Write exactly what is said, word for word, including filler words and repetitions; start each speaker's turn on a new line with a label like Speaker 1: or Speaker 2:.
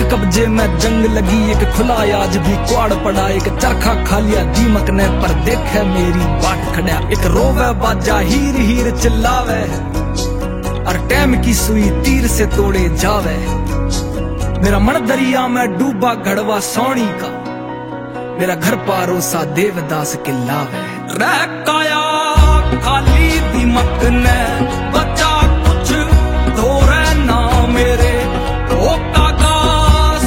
Speaker 1: कब्जे में जंग लगी, एक खुला आज भी क्वाड़ पड़ा, एक चरखा खा लिया दीमक ने पर देखे मेरी बाट खड़ा। एक रोवे बाजा हीर हीर चिल्लावे, और टैम की सुई तीर से तोड़े जावे। मेरा मन दरिया में डूबा घड़वा सोनी का, मेरा घर पारोसा देवदास किला वे। रह काया